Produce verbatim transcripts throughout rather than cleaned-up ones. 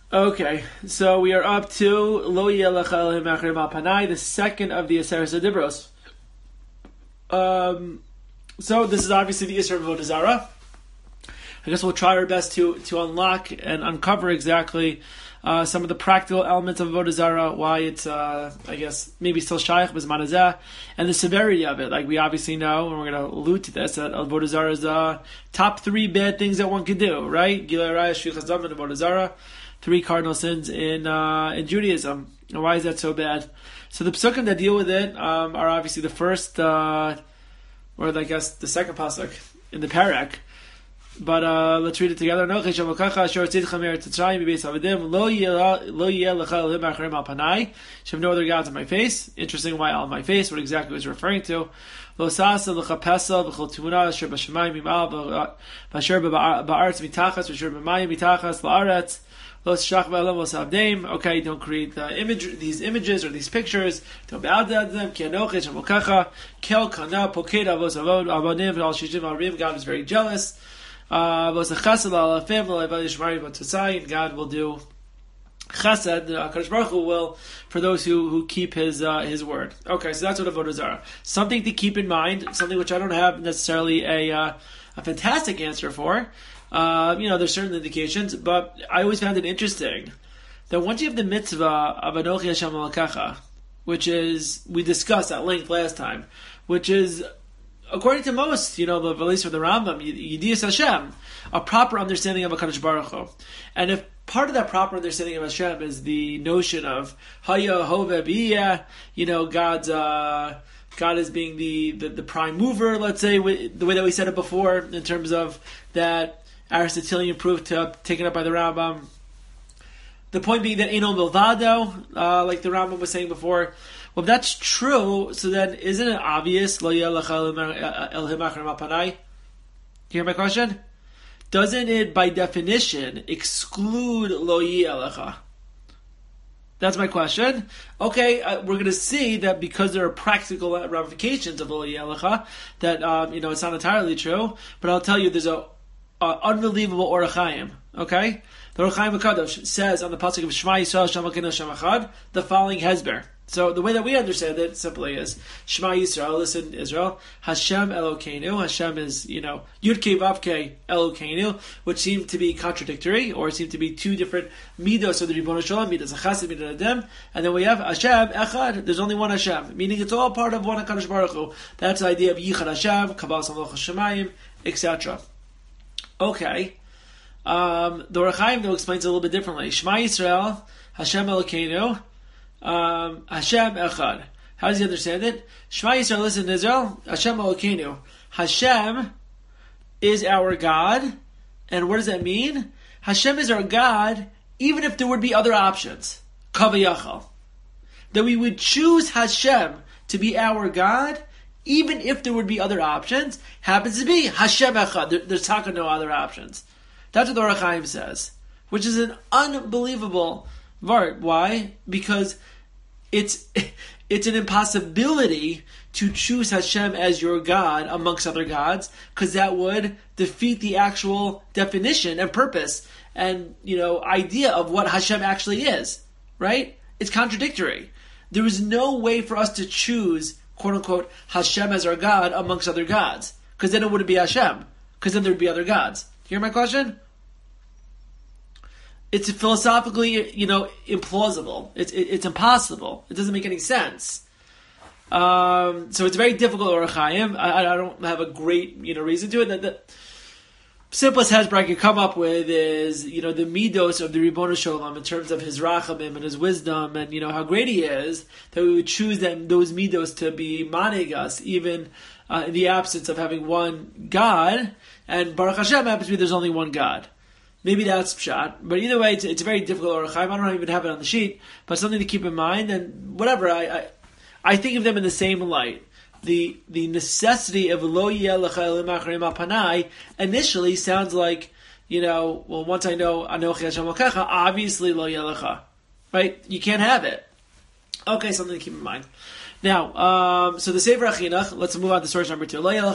Okay, so we are up to Lo Yelecha Elohim Achrim Al Panai, the second of the Aseret Adibros. Um, so this is obviously the Isra of Avodah Zarah. I guess we'll try our best to to unlock and uncover exactly uh, some of the practical elements of Avodah Zarah, why it's, uh, I guess, maybe still Shaykh, B'Zman Hazeh, and the severity of it. Like we obviously know, and we're going to allude to this, that Avodah Zarah is uh, top three bad things that one could do, right? Gilui Arayos, Shvichas Dam, and Avodah Zarah. Three cardinal sins in uh, in Judaism. And why is that so bad? So the psukim that deal with it um, are obviously the first, uh, or I guess the second pasuk in the parak. But uh, let's read it together. You should know other gods on my face. Interesting, why on my face? What exactly was referring to? Okay, don't create the image, these images or these pictures. Don't bow down to them. God is very jealous. Uh, and God will do chesed. HaKadosh Baruch Hu will for those who, who keep His uh, His word. Okay, so that's what Avodah Zarah. Something to keep in mind. Something which I don't have necessarily a uh, a fantastic answer for. Uh, you know, there's certain indications, but I always found it interesting that once you have the mitzvah of Anochi Hashem Elokecha, which is, we discussed at length last time, which is, according to most, you know, the release from the Rambam, Yidiyas Hashem, a proper understanding of HaKadosh Baruch Hu. And if part of that proper understanding of Hashem is the notion of Haya Hove B'iyah, you know, God's, uh, God as being the, the, the prime mover, let's say, the way that we said it before, in terms of that Aristotelian proof to taken up by the Rambam. The point being that Eino Milvado, uh, like the Rambam was saying before, well, if that's true, so then isn't it obvious? Lo Yelecha Elohim Achrim Al Panai. You hear my question? Doesn't it, by definition, exclude Lo Yelecha? That's my question. Okay, uh, we're going to see that because there are practical ramifications of Lo Yelecha, that um, you know it's not entirely true. But I'll tell you, there's a uh, unbelievable Orach Chaim. Okay, the Orach Chaim HaKadosh says on the pasuk of Shema Yisrael Shem Elokeinu Hashem Echad the following hesber. So the way that we understand it simply is Shema Yisrael, listen Israel, Hashem Elokeinu, Hashem is, you know, Yud-Kei Vav-Kei Elokeinu, which seem to be contradictory, or seem to be two different midos of the Ribono Shel Olam, midas HaChesed, midas Adem, and then we have Hashem Echad, there's only one Hashem, meaning it's all part of one HaKadosh Baruch Hu. That's the idea of Yichad Hashem, Kabbalas Hamloch HaShemayim, et cetera. Okay. Um, the Orach Chaim though explains it a little bit differently. Shema Yisrael, Hashem Elokeinu, Um, Hashem Echad. How does he understand it? Shema Yisrael, listen to Israel. Hashem Elokeinu. Hashem is our God. And what does that mean? Hashem is our God, even if there would be other options. Kavayachal. That we would choose Hashem to be our God, even if there would be other options. Happens to be Hashem Echad. There, there's taka no other options. That's what the Orach Chaim says. Which is an unbelievable Vart. Why? Because it's it's an impossibility to choose Hashem as your God amongst other gods, because that would defeat the actual definition and purpose and, you know, idea of what Hashem actually is. Right? It's contradictory. There is no way for us to choose, quote unquote, Hashem as our God amongst other gods, because then it wouldn't be Hashem, because then there would be other gods. You hear my question? It's philosophically, you know, implausible. It's it, it's impossible. It doesn't make any sense. Um, so it's very difficult, Orach Chaim. I, I don't have a great, you know, reason to it. The, the simplest hesber I could come up with is, you know, the midos of the Ribono Shel Olam in terms of his rachamim and his wisdom and, you know, how great he is, that we would choose them, those midos to be manig us, even uh, in the absence of having one God. And Baruch Hashem happens to be there's only one God. Maybe that's pshat, but either way, it's, it's a very difficult Orach Chaim. I don't even have it on the sheet, but something to keep in mind. And whatever, I, I, I think of them in the same light. The the necessity of Lo Yelecha Elohim Achrim Al Panai initially sounds like, you know, well, once I know Anochi Hashem Elokecha, obviously Lo Yelecha, right? You can't have it. Okay, something to keep in mind. Now, um, so the Sefer HaChinuch, let's move on to source number two. Lo yel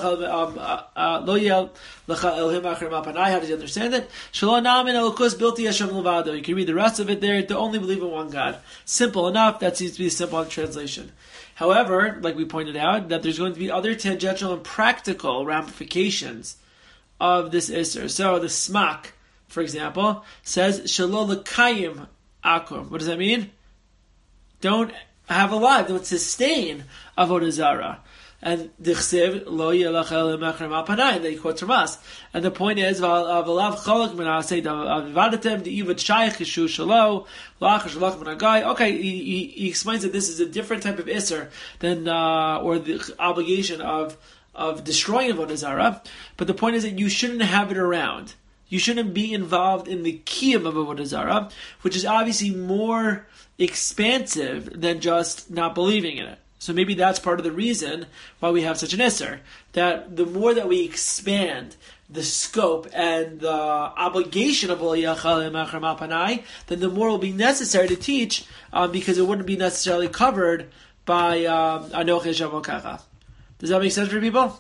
lecha elohim achar mapanai. How does he understand it? Shelo namin elokus bilti Hashem levado. You can read the rest of it there to only believe in one God. Simple enough. That seems to be simple in translation. However, like we pointed out, that there's going to be other tangential and practical ramifications of this Isser. So the Smak, for example, says Shelo lekayim akum. What does that mean? Don't have alive, don't sustain avodah zarah. And the chsiv lo yelach el mechram apanai that he quotes from us. And the point is, v'alav cholak menaseh davadatem de'ivad shayich yishu shalo lach shalach menagai. Okay, he, he, he explains that this is a different type of isser than uh, or the obligation of of destroying avodah zarah. But the point is that you shouldn't have it around. You shouldn't be involved in the kiyum of avodah zarah, which is obviously more expansive than just not believing in it. So maybe that's part of the reason why we have such an isser. That the more that we expand the scope and the obligation of Lo Yachal Machar Mapanai, then the more will be necessary to teach, um, because it wouldn't be necessarily covered by Anochi Shavokacha. Does that make sense for people?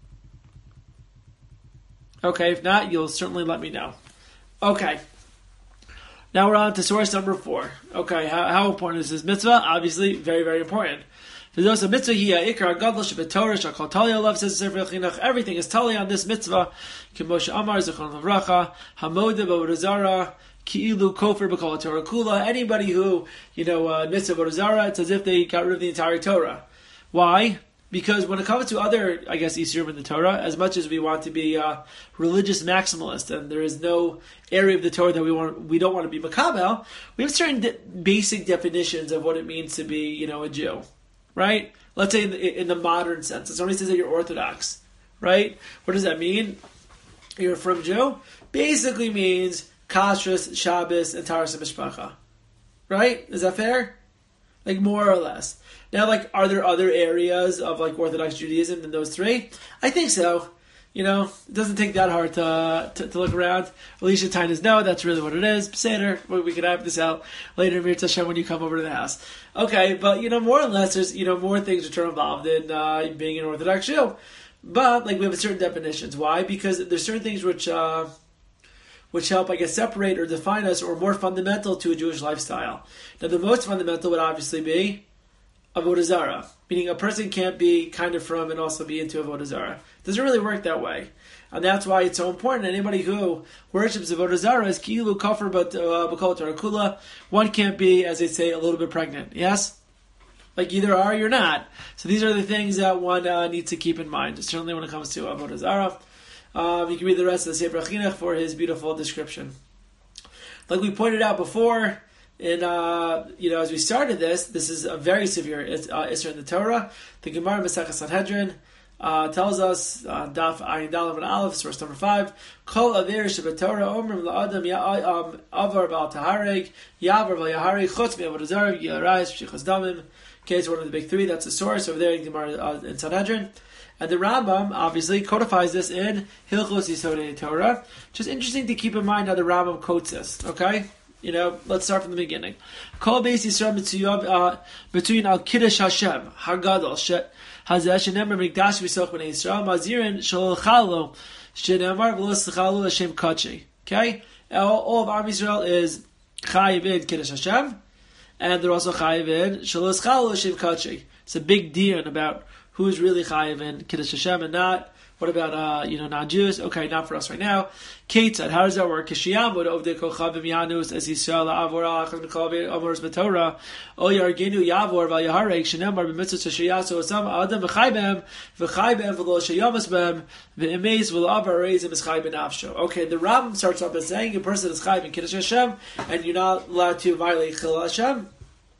Okay, if not, you'll certainly let me know. Okay. Now we're on to source number four. Okay, how, how important is this mitzvah? Obviously, very, very important. Everything is totally on this mitzvah. Anybody who, you know, uh, mitzvah avodah zarah, it's as if they got rid of the entire Torah. Why? Because when it comes to other, I guess, Yisurim in the Torah, as much as we want to be uh, religious maximalist, and there is no area of the Torah that we want, we don't want to be makabel, we have certain de- basic definitions of what it means to be, you know, a Jew, right? Let's say in the, in the modern sense, if somebody says that you're Orthodox, right? What does that mean? You're from Jew? Basically means kashrus, Shabbos, and taras mishpacha, right? Is that fair? Like more or less. Now, like, are there other areas of like Orthodox Judaism than those three? I think so. You know, it doesn't take that hard to to, to look around. Alicia Tynes, no, that's really what it is. Seder, we can have this out later, Mir Tashem, when you come over to the house. Okay, but you know, more or less, there's you know more things which are involved in uh, being an Orthodox Jew. But like we have certain definitions. Why? Because there's certain things which uh, which help, I guess, separate or define us, or more fundamental to a Jewish lifestyle. Now, the most fundamental would obviously be avodah zarah, meaning a person can't be kind of from and also be into avodah zarah. It doesn't really work that way, and that's why it's so important. Anybody who worships avodah zarah is ki'ilu kafir but b'kol Torah kula. One can't be, as they say, a little bit pregnant. Yes, like either are or you're not. So these are the things that one uh, needs to keep in mind, certainly when it comes to avodah zarah. Um, you can read the rest of the Sefer HaChinuch for his beautiful description. Like we pointed out before. And, uh, you know, as we started this, this is a very severe uh, Isser in the Torah. The Gemara Masechah Sanhedrin uh, tells us, uh, Daf Ayin Daled and Aleph, source number five, Kol Aver Shebetorah Omrim La'adam Avar Ba'al Tahareg Yavar Ba'al Chutz Me'avodah Zarah Yarayis Pshichas Damim. Okay, it's one of the big three. That's the source over there in Gemara uh, in Sanhedrin. And the Rambam obviously codifies this in Hilchos Yisodei Torah. Just interesting to keep in mind how the Rambam quotes this. Okay. You know, let's start from the beginning. Kol Beis Yisrael Mitzuyah between Al Kiddush Hashem Hagadol Shet Hazeh Shenemar Mikdash V'Soch Bnei Yisrael Mazirin Shel Chalo Shenemar V'Lo S'Chalo Hashem Kachi. Okay, all, all of Am Yisrael is Chayiv in Kiddush Hashem, and they're also Chayiv in Shel S'Chalo Hashem Kachi. It's a big deal about who's really Chayiv in Kiddush Hashem and not. What about, uh, you know, non-Jews? Okay, not for us right now. Ketzad, how does that work? Kishiyamud ovdei kochavim yanus as Yisrael avor alachas mikol amors b'Torah o yargenu yavor v'al yaharek shenemar b'mitzvah sheyasu osam adam v'chai b'hem v'chai b'hem v'lo sheyamas b'hem v'emeis v'lo avar reizim is chai b'nafsho. Okay, the Rambam starts off by saying a person is chai in Kiddush Hashem and you're not allowed to violate Chil Hashem.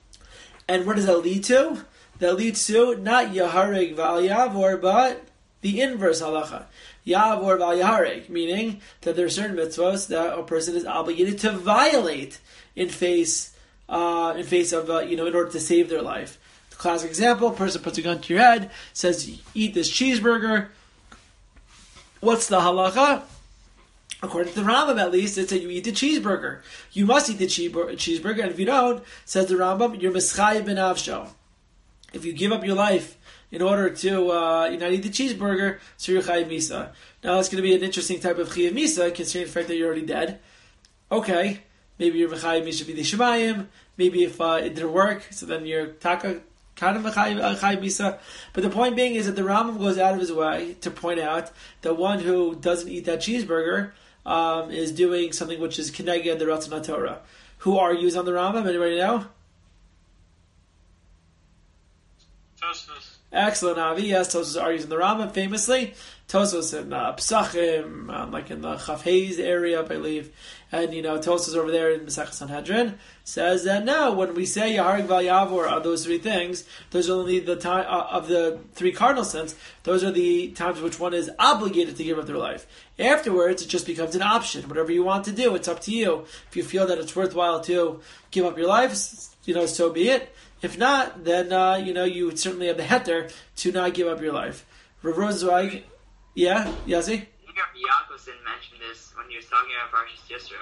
And what does that lead to? That leads to not yaharek v'al yavor, but the inverse halacha, Yavor Val Yahareg, meaning that there are certain mitzvahs that a person is obligated to violate in face, uh, in face of, uh, you know, in order to save their life. The classic example: a person puts a gun to your head, says, "Eat this cheeseburger." What's the halacha? According to the Rambam, at least, it's that you eat the cheeseburger. You must eat the cheeseburger, and if you don't, says the Rambam, you're mischayim b'nafsho. if you give up your life in order to uh, you know, eat the cheeseburger, so you're chayiv misa. Now that's going to be an interesting type of chayiv misa, considering the fact that you're already dead. Okay, maybe you're chayiv misa b'dei shemayim. Maybe if uh, it didn't work, so then you're taka kind of chayiv misa. But the point being is that the Rambam goes out of his way to point out that one who doesn't eat that cheeseburger um, is doing something which is keneged the Ratzon HaTorah. Who argues on the Rambam? Anybody know? Tosfos. Excellent, Avi. Yes, Tosfos argues in the Rambam famously. Tosfos in uh, Pesachim, um, like in the Chaf Hayes area, I believe. And, you know, Tosfos over there in Masechah Sanhedrin says that no, when we say Yaharig Val Yavor on those three things, those are only the time uh, of the three cardinal sins. Those are the times which one is obligated to give up their life. Afterwards, it just becomes an option. Whatever you want to do, it's up to you. If you feel that it's worthwhile to give up your life, you know, so be it. If not, then, uh, you know, you would certainly have the heter to not give up your life. Rav Rosenzweig, yeah, Yazi? Yaakov mentioned this when he was talking about Parshas Yisro.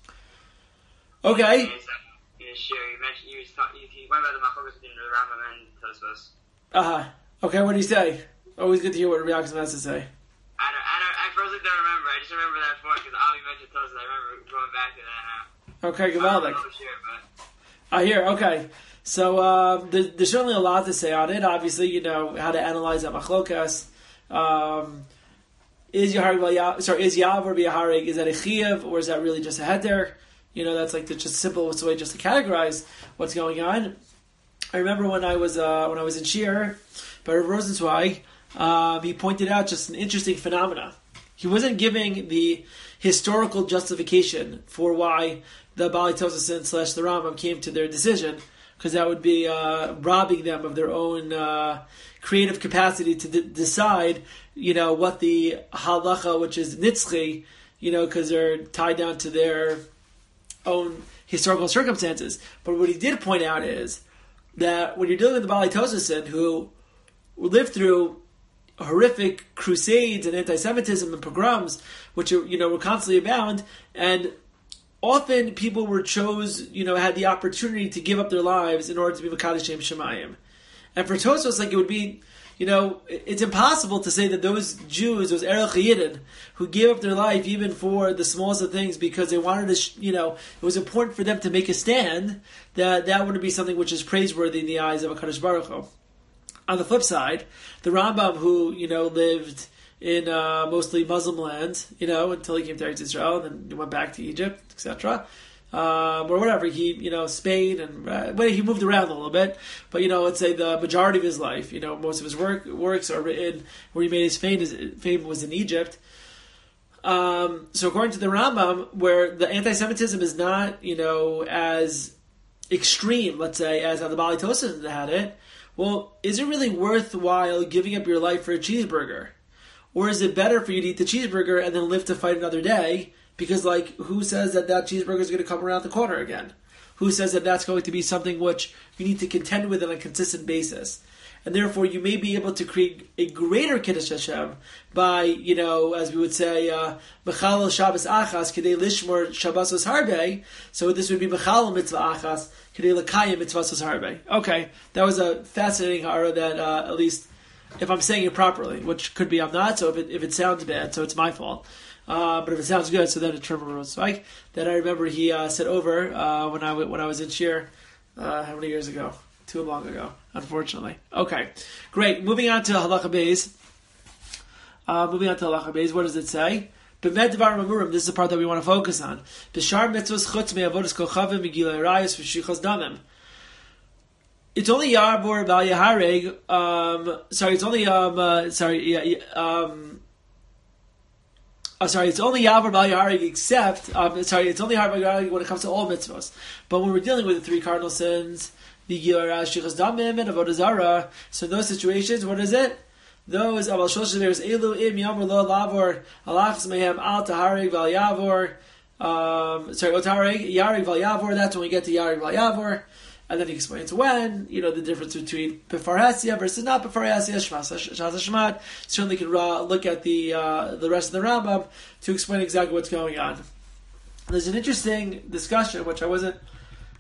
Okay. In his, in his shir, he mentioned he was talking. He went about the machlokas between the Rambam and Tosfos. Uh huh. Okay, what did he say? Always good to hear what Rabbi Yaakov has to say. I don't. I don't. I personally don't remember. I just remember that point because Ali mentioned Tosfos. I remember going back to that now. Okay, Gavaldik. Sure, but I hear. Okay. So uh, there's, there's certainly a lot to say on it. Obviously, you know how to analyze that machlokas. Um, Is Yaharig sorry, is Yavor b'Yaharig, is that a Chiyav, or is that really just a heter? You know, that's like the just simple way just to categorize what's going on. I remember when I was uh, when I was in Shir, by Rav Rosenzweig, uh, he pointed out just an interesting phenomena. He wasn't giving the historical justification for why the Baalei Tosafos slash the Rambam came to their decision, because that would be uh, robbing them of their own uh, creative capacity to d- decide, you know, what the halacha, which is nitzchi, you know, because they're tied down to their own historical circumstances. But what he did point out is that when you're dealing with the Baalei Tosafos, who lived through horrific crusades and anti-Semitism and pogroms, which are, you know, were constantly abound, and often people were chose, you know, had the opportunity to give up their lives in order to be Mekadosh Shem Shemayim. And for Tosfos, like, it would be, you know, it's impossible to say that those Jews, those Erech Yidden, who gave up their life even for the smallest of things because they wanted to, you know, it was important for them to make a stand, that that would be something which is praiseworthy in the eyes of HaKadosh Baruch Hu. On the flip side, the Rambam, who, you know, lived in uh, mostly Muslim lands, you know, until he came to Eretz Israel, and then went back to Egypt, et cetera, um, or whatever. He, you know, Spain, and uh, well, he moved around a little bit, but, you know, let's say the majority of his life, you know, most of his work works are written where he made his fame. His fame was in Egypt. Um, so according to the Rambam, where the anti-Semitism is not, you know, as extreme, let's say, as how the Baalei Tosafos had it, well, is it really worthwhile giving up your life for a cheeseburger? Or is it better for you to eat the cheeseburger and then live to fight another day? Because, like, who says that that cheeseburger is going to come around the corner again? Who says that that's going to be something which you need to contend with on a consistent basis? And therefore, you may be able to create a greater Kiddush Hashem by, you know, as we would say, Mechalel Shabbos Achas, Kedei Lishmor Shabbosos Harbe. So this would be Mechalel Mitzvah Achas, Kedei Lekayim Mitzvasos Harbe. Okay, that was a fascinating hara that, uh, at least, if I'm saying it properly, which could be I'm not, so if it, if it sounds bad, so it's my fault. Uh, but if it sounds good, so then it's Trevor Rosenzweig. That I remember he uh, said over uh, when I when I was in Shir, uh, how many years ago? Too long ago, unfortunately. Okay, great. Moving on to Halacha Beis. Uh, moving on to Halacha Beis, what does it say? B'med Devar Mamurim, this is the part that we want to focus on. B'shar mitzvos chutz me'avodas kochavim megilei rayos v'shichos damim. It's only Yarbor Val Yahareg. Um, sorry, it's only um, uh, sorry, yeah, yeah, um, oh, sorry, it's only Yarbor Val Yahareg except um, sorry, it's only Yarbor Val Yahareg when it comes to all mitzvahs. But when we're dealing with the three cardinal sins, Vigil Rash Shichas Damim and Avodah Zarah, so in those situations, what is it? Those Aval Shlosh there's Elu Im Yamur Lo Lavor Alachs Mehem Al Tahareg Val Yavor. Um, sorry, Otareg Yareg Val Yavor. That's when we get to Yareg Val Yavor. And then he explains when, you know, the difference between Befar Hesya versus not Befar Hesya, Shmas HaShmat. Certainly can uh, look at the uh, the rest of the Rambam to explain exactly what's going on. There's an interesting discussion, which I wasn't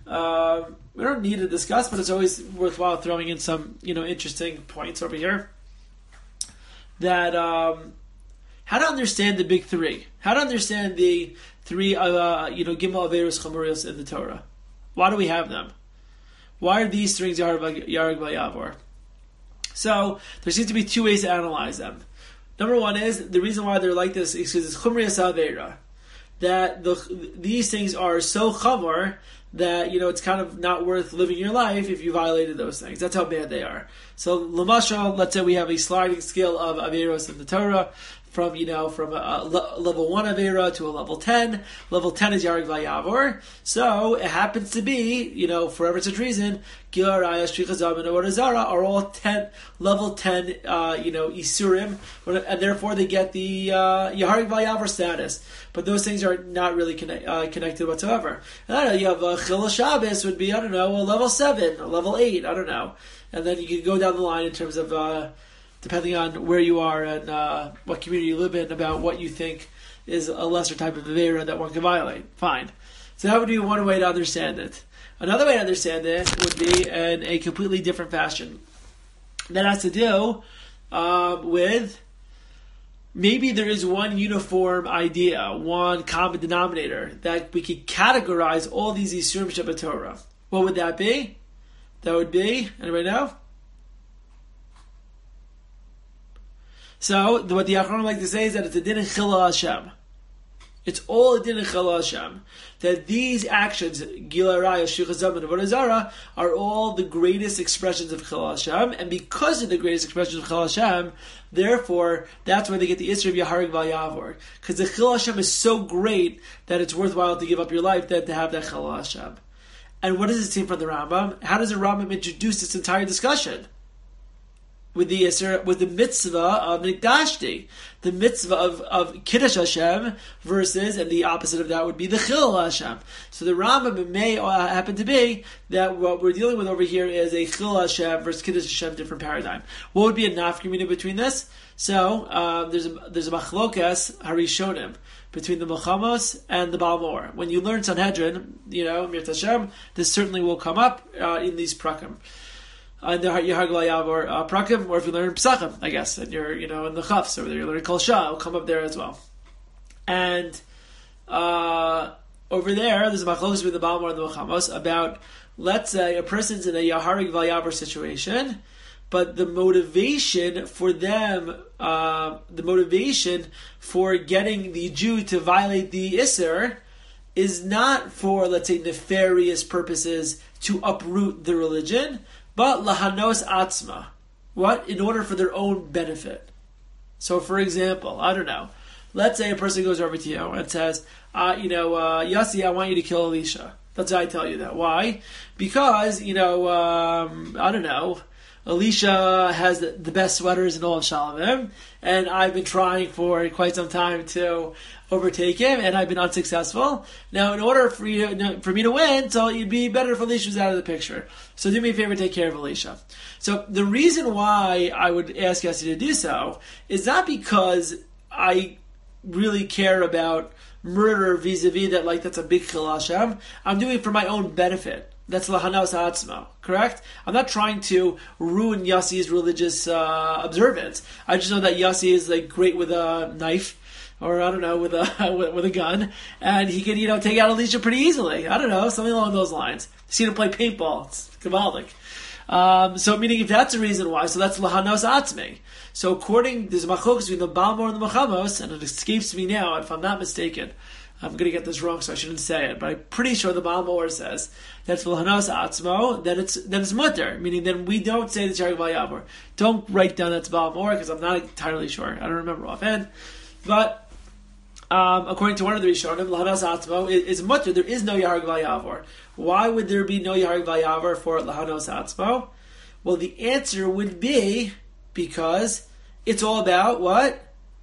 Um, we don't need to discuss, but it's always worthwhile throwing in some, you know, interesting points over here. That um, how to understand the big three, how to understand the three, uh, you know, Gimel Averos Chamurios in the Torah. Why do we have them? Why are these strings Yarag Vayavor? So there seems to be two ways to analyze them. Number one is the reason why they're like this is because it's Chumrias Aveira. That the these things are so chamor that, you know, it's kind of not worth living your life if you violated those things. That's how bad they are. So, Lamashal, let's say we have a sliding scale of Averos in the Torah, from, you know, from a, a level one Avera to a level ten. Level ten is Yarag Vayavor. So, it happens to be, you know, for every such reason, Gil Araya, Shrichazam, and Avodazara are all ten, level ten, uh, you know, Isurim, and therefore they get the uh, Yarag Vayavor status. But those things are not really connect, uh, connected whatsoever. And I don't know, you have uh, Chil Shabbos would be, I don't know, a level seven, a level eight, I don't know. And then you can go down the line in terms of, uh, depending on where you are and uh, what community you live in, about what you think is a lesser type of Avera that one can violate. Fine. So that would be one way to understand it. Another way to understand it would be in a completely different fashion. That has to do um, with maybe there is one uniform idea, one common denominator that we could categorize all these Yisurim Shabbat Torah. What would that be? That would be, anybody know? So, what the Achronim like to say is that it's a din in Chila Hashem. It's all a din in Chila Hashem. That these actions, Gila Raya, Shrichazam, and Avodah Zarah, are all the greatest expressions of Chila Hashem, and because of the greatest expressions of Chila Hashem, therefore, that's where they get the Isra of Yaharig Vayavor. Because the Chila Hashem is so great that it's worthwhile to give up your life than to have that Chila Hashem. And what does it seem from the Rambam? How does the Rambam introduce this entire discussion? With the with the mitzvah of Nikdashti, the mitzvah of, of Kiddush Hashem versus, and the opposite of that would be the Chil Hashem. So the Rambam may happen to be that what we're dealing with over here is a Chil Hashem versus Kiddush Hashem different paradigm. What would be a nafkamina between this? So uh, there's a there's a machlokas harishonim between the Milchamos and the Baal Mor. When you learn Sanhedrin, you know, Mir Tashem, this certainly will come up uh, in these prakim. And the Yahag Vayavor uh, prakim, or if you learn Pesachim, I guess, and you're, you know, in the Chafs, or you're learning Kol Shah, it'll come up there as well. And uh, over there, there's a machlokes with the Baal Mor and the Milchamos about, let's say, a person's in a Yaharig Vayavor situation, but the motivation for them, uh, the motivation for getting the Jew to violate the Isser is not for, let's say, nefarious purposes to uproot the religion, but lahanos atzma. What? In order for their own benefit. So, for example, I don't know, let's say a person goes over to you and says, uh, you know, uh, Yossi, I want you to kill Elisha. That's why I tell you that. Why? Because, you know, um, I don't know, Elisha has the, the best sweaters in all of Shalom, and I've been trying for quite some time to overtake him, and I've been unsuccessful. Now, in order for you, for me to win, so it'd be better if Elisha was out of the picture. So do me a favor, take care of Elisha. So the reason why I would ask Yossi to do so is not because I really care about murder vis-a-vis that, like, that's a big chil Hashem. I'm doing it for my own benefit. That's lahanos atzma, correct? I'm not trying to ruin Yossi's religious uh, observance. I just know that Yossi is, like, great with a knife, or I don't know, with a with, with a gun, and he can, you know, take out Elisha pretty easily. I don't know, something along those lines. I've seen him play paintball. It's kabbalic. Um, so, meaning if that's the reason why, so that's lahanos atzmi. So, according, there's a machlokes between the Baal Mor and the Milchamos, and it escapes me now, if I'm not mistaken. I'm going to get this wrong, so I shouldn't say it, but I'm pretty sure the Baal Mor says that's lahanos atzmo, then it's then it's mutter, meaning then we don't say the Yarag Vayavor. Don't write down that's Baal Mor, because I'm not entirely sure. I don't remember offhand. But um, according to one of the Rishonim, lahanos atzmo is, is mutter. There is no Yarag Vayavor. Why would there be no Yarag Vayavor for lahanos atzmo? Well, the answer would be because it's all about what?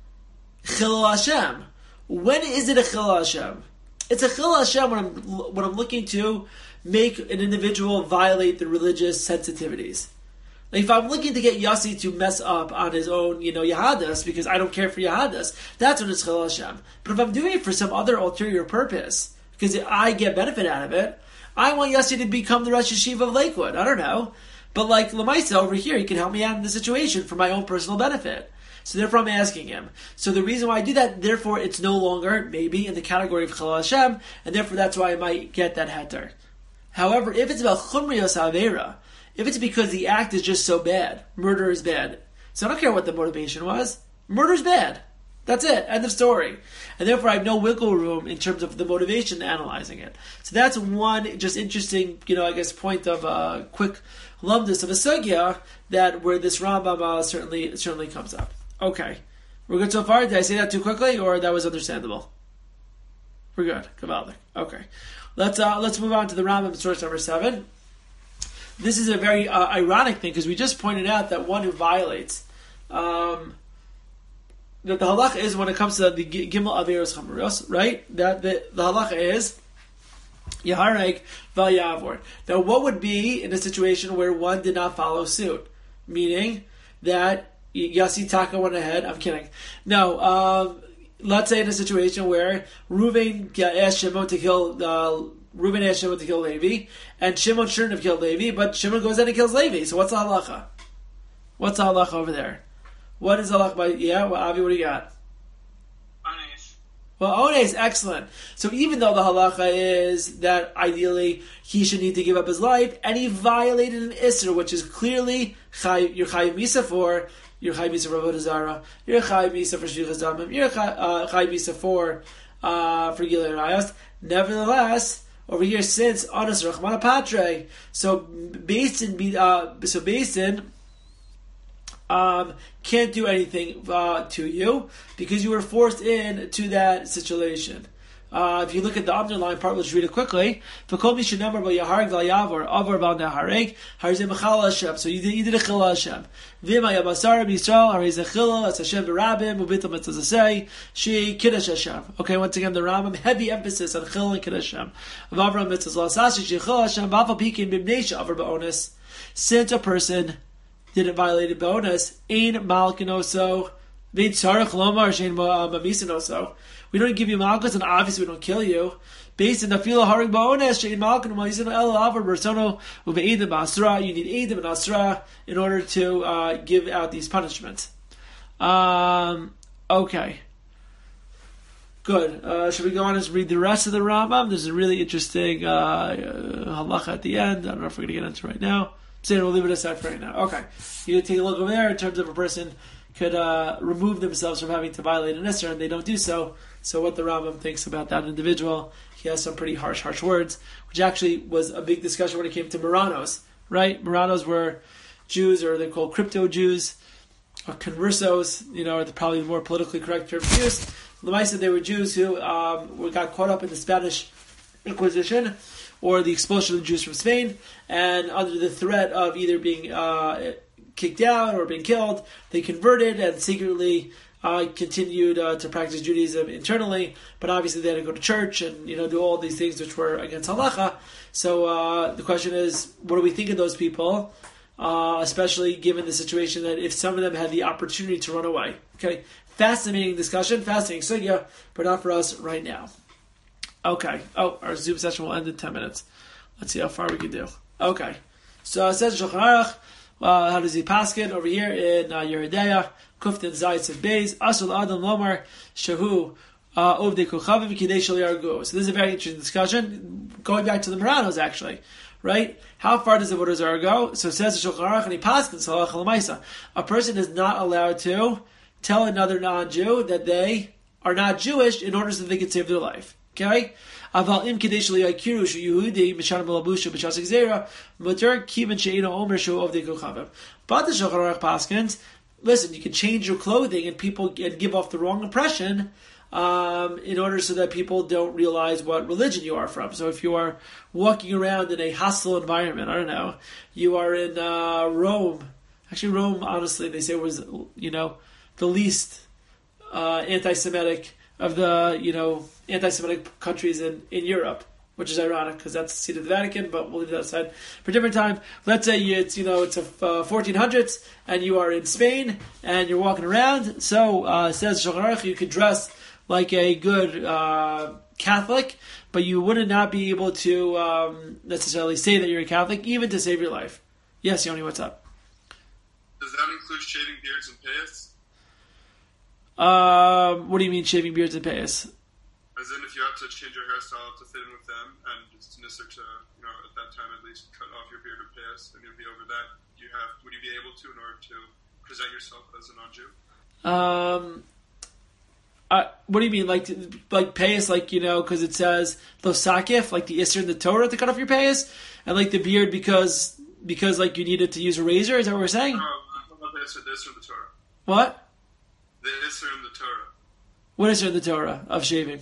Chilul Hashem. When is it a Chil Hashem? It's a Chil Hashem when I'm when I'm looking to make an individual violate the religious sensitivities. Like if I'm looking to get Yossi to mess up on his own, you know, Yahadas, because I don't care for Yahadas, that's when it's Chil Hashem. But if I'm doing it for some other ulterior purpose, because I get benefit out of it. I want Yossi to become the Rosh Yeshiva of Lakewood. I don't know. But like Lamaisa over here, he can help me out in the situation for my own personal benefit. So therefore I'm asking him. So the reason why I do that, therefore it's no longer maybe in the category of Chalal Hashem, and therefore that's why I might get that heter. However, if it's about Chumriyos Avera, if it's because the act is just so bad, murder is bad, so I don't care what the motivation was, murder's bad. That's it. End of story. And therefore, I have no wiggle room in terms of the motivation analyzing it. So that's one just interesting, you know, I guess, point of uh, quick lumdus of a sugya that where this Rambam uh, certainly certainly comes up. Okay, we're good so far. Did I say that too quickly, or that was understandable? We're good. Kavaldik. Okay, let's uh, let's move on to the Rambam source number seven. This is a very uh, ironic thing because we just pointed out that one who violates. Um, That the halacha is when it comes to the gimel averos chamuros, right? That the, the halacha is yahareg val yavor. Now, what would be in a situation where one did not follow suit? Meaning that Yassi Taka went ahead. I'm kidding. No, um, let's say in a situation where Reuven asked Shimon to kill. Uh, Reuven asked Shimon to kill Levi, and Shimon shouldn't have killed Levi, but Shimon goes in and kills Levi. So what's the halacha? What's the halacha over there? What is halacha by? Yeah, well, Avi, what do you got? Ones. Well, Ones, excellent. So even though the halacha is that ideally he should need to give up his life, and he violated an Isser, which is clearly chay, you're Chayiv Misa for, you're Chayiv Misa for Avodah Zarah, you're Chayiv Misa for Shvichas Damim, you're Chayiv Misa for, uh, for Gilei Rayos. Nevertheless, over here, since Anas Rachmana Patre, so based in, uh, so based in, Um, can't do anything uh, to you because you were forced into that situation. Uh, if you look at the underlying part, let's read it quickly. So you did, you did a chilul Hashem. Okay, once again, the Rambam, heavy emphasis on chilul and kiddush Hashem. Since a person didn't violate a bonus, Ein Malkinoso, Vein Tzarech Lomar, Shein Mamisinoso. We don't give you Malchus, and obviously we don't kill you. Based in the Fila Haring Bonus, Shein Malkin, Mamisino El Avar, Bersono, Uve'edim Asra. You need Edim and Asra in order to uh, give out these punishments. Um, okay. Good. Uh, should we go on and read the rest of the Rambam? There's a really interesting uh, uh, halacha at the end. I don't know if we're going to get into it right now. So we'll leave it aside for right now. Okay. You take a look over there in terms of a person could uh, remove themselves from having to violate an Isser, and they don't do so. So what the Rambam thinks about that individual, he has some pretty harsh, harsh words, which actually was a big discussion when it came to Marranos, right? Marranos were Jews, or they're called crypto Jews, or conversos, you know, are the, probably the more politically correct term to use. Lamaisa, they were Jews who um, got caught up in the Spanish Inquisition, or the expulsion of the Jews from Spain, and under the threat of either being uh, kicked out or being killed, they converted and secretly uh, continued uh, to practice Judaism internally, but obviously they had to go to church and, you know, do all these things which were against halacha. So uh, the question is, what do we think of those people, uh, especially given the situation that if some of them had the opportunity to run away? Okay, fascinating discussion, fascinating sugya, but not for us right now. Okay. Oh, our Zoom session will end in ten minutes. Let's see how far we can do. Okay. So it says Shulchan Aruch. Uh, how does he paskin over here in uh, Yeridea? Kuftin Zayitz and Beis. Asul Adam Lomar Shahu Ovdei Kochavim Kidei Shel Yargu. So this is a very interesting discussion. Going back to the Marranos, actually. Right? How far does the Avodah Zarah go? So it says Shulchan Aruch and he paskins Halacha L'maisa. A person is not allowed to tell another non-Jew that they are not Jewish in order so that they can save their life. Okay? Aval im kadesh liyakiru shu Yehudi mishanam labusha b'shasik zera mutar kiven she'ino omer shu of the kochavim. But the Shulchan Aruch paskins, listen, you can change your clothing and people and give off the wrong impression um, in order so that people don't realize what religion you are from. So if you are walking around in a hostile environment, I don't know, you are in uh, Rome. Actually, Rome, honestly, they say was, you know, the least uh, anti-Semitic of the, you know, anti-Semitic countries in, in Europe, which is ironic because that's the seat of the Vatican, but we'll leave that aside for a different time. Let's say it's, you know, it's a uh, fourteen hundreds and you are in Spain and you're walking around. So, uh, says Shulchan Aruch, you could dress like a good, uh, Catholic, but you would not be able to um, necessarily say that you're a Catholic, even to save your life. Yes, Yoni, what's up? Does that include shaving beards and payas? Um, what do you mean shaving beards and payas? As in, if you have to change your hairstyle to fit in with them, and it's necessary to, you know, at that time at least cut off your beard or payas, and you'd be over that, you have, would you be able to in order to present yourself as a non-Jew? Um, uh, what do you mean, like like payas, like, you know, because it says losakif, like the Isser in the Torah to cut off your payas, and like the beard because because like you needed to use a razor? Is that what we're saying? No, I'm talking about the Isser, the Isser in the Torah. What? The Isser in the Torah. What is there in the Torah of shaving?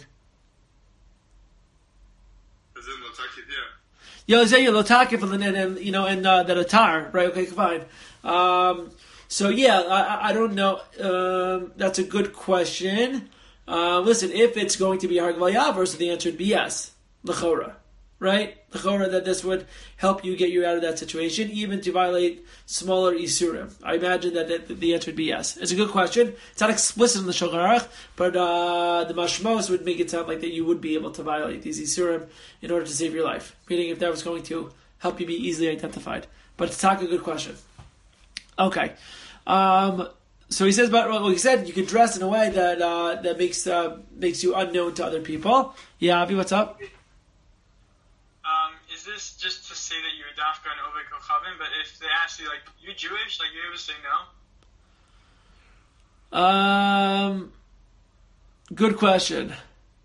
As in Lotakif, yeah. Yeah, let's say lotakif and, and, and you know and uh, that atar, right? Okay, fine. Um, so yeah, I, I don't know. Um, that's a good question. Uh, listen, if it's going to be hargval yavar, so the answer would be yes, l'chora, right? L'chora, that this would help you get you out of that situation, even to violate smaller isurim. I imagine that, that the answer would be yes. It's a good question. It's not explicit in the Shulchan Aruch, but uh, the mashmos would make it sound like that you would be able to violate these isurim in order to save your life. Meaning, if that was going to help you be easily identified. But it's not a good question. Okay. Um, so he says, but well, he said you could dress in a way that uh, that makes uh, makes you unknown to other people. Yeah, Avi, what's up? Um, is this just to say that you're dafka and Oved Kochavim, but if they ask you, like, you Jewish, like, you're able to say no? Um, good question.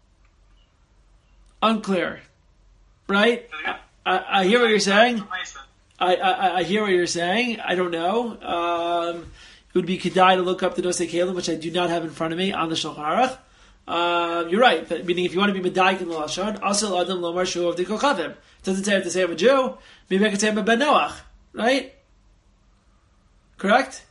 Unclear. Right? I, I, I hear what you're saying. I, I, I hear what you're saying. I don't know. Um, it would be kedai to look up the Nosei Kelim, which I do not have in front of me on the Shulchan Aruch. Um, you're right. But, meaning, if you want to be medayik in the lashon, asel adam lomar shu of the kochavim. It doesn't say I have to say I'm a Jew. Maybe I could say I'm a ben Noach, right? Correct.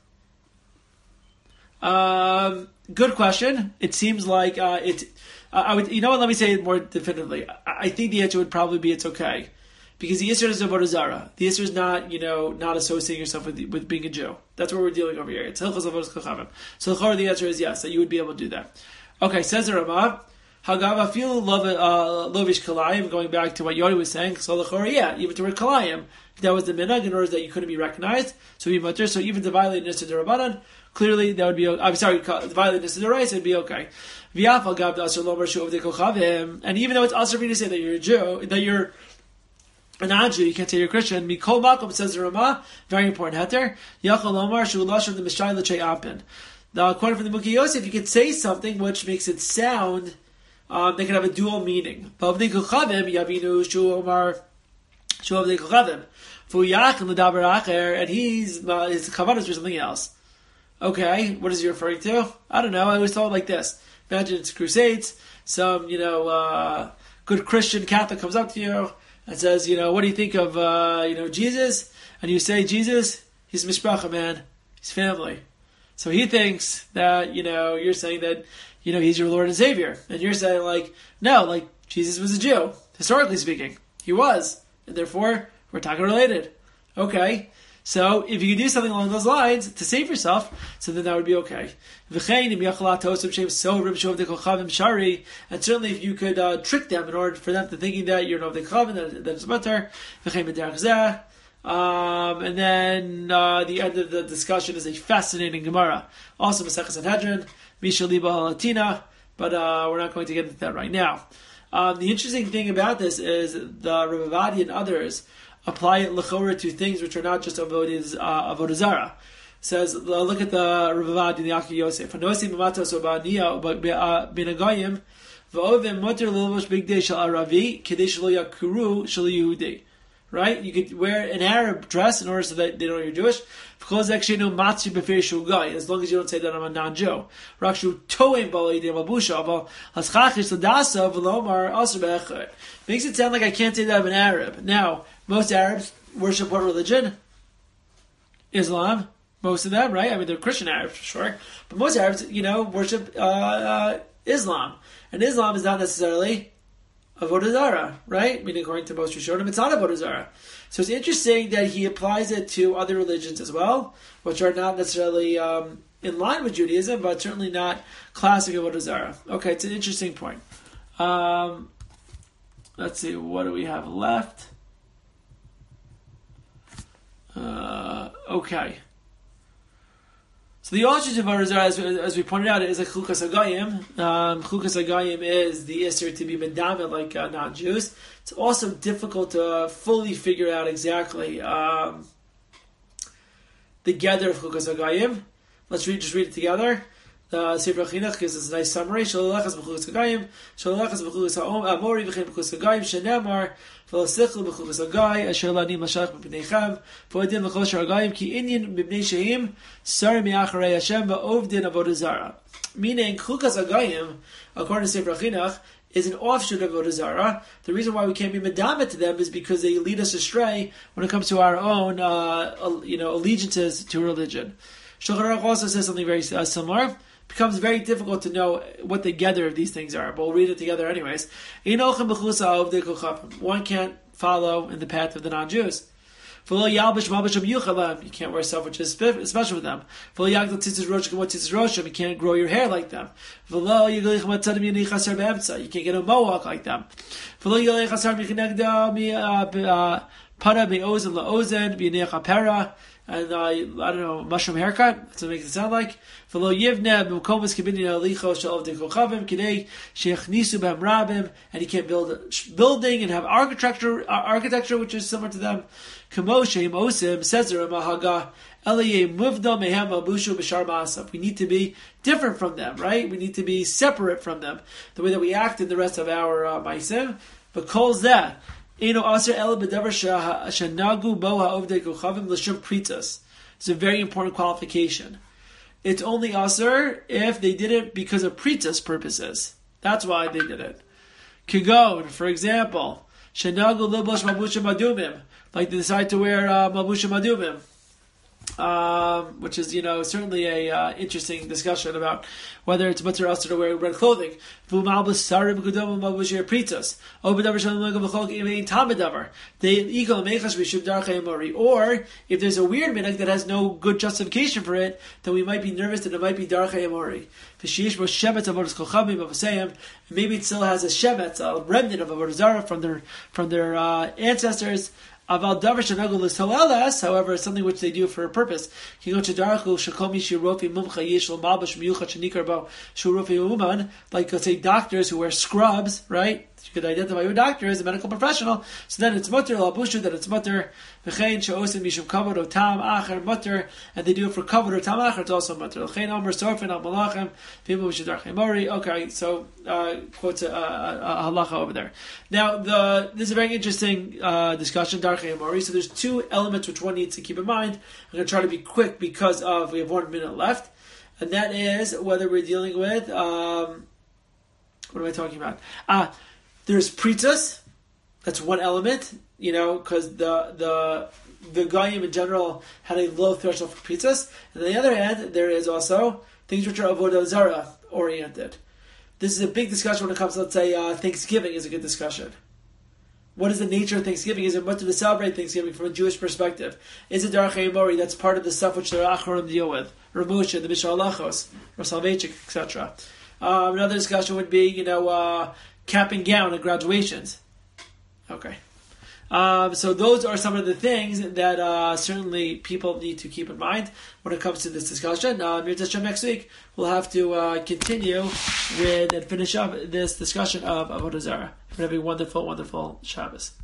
Um, good question. It seems like uh, it. Uh, I would. You know what? Let me say it more definitively. I, I think the answer would probably be it's okay. Because the Yisr is a Avodah Zarah. The Yisr is not, you know, not associating yourself with with being a Jew. That's what we're dealing over here. It's Hilchos Avodas Kochavim. So the answer is yes, that you would be able to do that. Okay, says the Ramah, Hagav afilu lovish kalayim, going back to what Yoni was saying, so l'chora, yeah, even to wear kalayim, that was the minhag in order that you couldn't be recognized, so be mutter, so even to violate Nisa D'Rabbanan, clearly that would be, I'm sorry, to violate Nisa D'Oraisa, it would be okay. V'yaf al-gav d'asr lomer shu of the kochavim, and even though it's asr for you to say that you're a Jew, that you're a non-Jew, you can't say you're a Christian. Mikol makom, says the Ramah, very important heter, yachol lomar shu lashon the mishai l'chei apin. Now, according from the Mukhi Yosef, you could say something which makes it sound, um, they can have a dual meaning. Bavnei kochavim yavinu shu omar shu avnei kochavim v'uyach l'daber acher, and he's uh, his kavanah is for something else. Okay, what is he referring to? I don't know. I always thought like this. Imagine it's Crusades. Some, you know, uh, good Christian Catholic comes up to you and says, you know, what do you think of, uh, you know, Jesus? And you say, Jesus, he's mishpacha, man. He's family. So he thinks that, you know, you're saying that, you know, he's your Lord and Savior. And you're saying, like, no, like, Jesus was a Jew, historically speaking. He was. And therefore, we're talking related. Okay. So if you do something along those lines to save yourself, so then that would be okay. And certainly if you could uh, trick them in order for them to thinking that you're Novdei Kochavim, that, that it's better. Um, and then uh, the end of the discussion is a fascinating Gemara. Also Maseches Sanhedrin, Misha Liba Halatina, but uh, we're not going to get into that right now. Um, the interesting thing about this is the Ravavadi and others apply it l'chora to things which are not just avodah uh, avodah zara. Says, look at the Ravavadi and the Aki Yosef. Anosi mamatos obaniya binagayim v'ovim moter l'ilvosh bigdei shel Aravi kedei shelo yakuru shel Yehudi. Right? You could wear an Arab dress in order so that they know you're Jewish. As long as you don't say that I'm a non-Jew. Makes it sound like I can't say that I'm an Arab. Now, most Arabs worship what religion? Islam. Most of them, right? I mean, they're Christian Arabs, for sure. But most Arabs, you know, worship uh, uh, Islam. And Islam is not necessarily Avodah Zarah, right? Meaning, according to most Rishonim, it's not Avodah Zarah. So it's interesting that he applies it to other religions as well, which are not necessarily um, in line with Judaism, but certainly not classic Avodah Zarah. Okay, it's an interesting point. Um, let's see, what do we have left? Uh, okay. So the Oshit of Avodah Zarah, as, as we pointed out, is a Chukas Agayim. Um, Chukas Agayim is the Isser to be Medameh like uh, non-Jews. It's also difficult to fully figure out exactly um, the gather of Chukas Agayim. Let's read, just read it together. The Sefer Chinuch gives us a nice summary. Shalolechas b'chukas Agayim, Shalolechas b'chukas Amori v'chein b'chukas Agayim, Shenemar, v'losichel b'chukas Agay, Asher lani mashach b'pneicham, v'odin l'chosher Agayim, ki inyan b'bnei sheim, sar mi'acharei Hashem, v'ovdin avodah zarah. Meaning, Chukas Agayim, according to Sefer Chinuch, is an offshoot of Avodah Zarah. The reason why we can't be medameh to them is because they lead us astray when it comes to our own, uh, you know, allegiances to religion. Shulchan Aruch also says something very uh, similar. It becomes very difficult to know what the gather of these things are, but we'll read it together anyways. One can't follow in the path of the non-Jews. You can't wear stuff which is special with them. You can't grow your hair like them. You can't get a mohawk like them. And uh, I don't know, mushroom haircut. That's what it makes it sound like. And he can't build building and have architecture, architecture which is similar to them. We need to be different from them, right? We need to be separate from them. The way that we act in the rest of our uh, ma'asim. But calls that. It's a very important qualification. It's only aser if they did it because of pritas purposes. That's why they did it. Kigon, for example, like they decide to wear uh, mabushim adumim. Um, which is, you know, certainly a uh, interesting discussion about whether it's mutter also to wear red clothing. Or if there's a weird minhag that has no good justification for it, then we might be nervous that it might be darchei amori. Maybe it still has a shemetz, a remnant of avodah zarah from their from their uh, ancestors. However, it's something which they do for a purpose. Like let's say doctors who wear scrubs, right? You could identify your doctor as a medical professional. So then it's mutter labushu, then it's mutter v'chein she'osim mishum kavod o tam acher mutter, and they do it for kavod or tam acher. It's also mutter. L'chein omer sorfen al malachem v'imel v'shedarchei mori. Okay, so uh, quotes a, a, a halacha over there. Now, the this is a very interesting uh, discussion, darchei mori. So there's two elements which one needs to keep in mind. I'm going to try to be quick because of we have one minute left, and that is whether we're dealing with um, what am I talking about? Ah. Uh, There's pritas, that's one element, you know, because the the the Goyim in general had a low threshold for pritas. And on the other hand, there is also things which are avodah zarah oriented. This is a big discussion when it comes to, let's say, uh, Thanksgiving is a good discussion. What is the nature of Thanksgiving? Is it much to celebrate Thanksgiving from a Jewish perspective? Is it darchei mori? That's part of the stuff which the Acharon deal with, or Moshe, the Mishal Lachos, or Salvechik, et cetera. Um, another discussion would be, you know, uh, cap and gown at graduations. Okay. Um, so those are some of the things that uh, certainly people need to keep in mind when it comes to this discussion. Uh, next week, we'll have to uh, continue with and finish up this discussion of Avodah Zarah. Have a wonderful, wonderful Shabbos.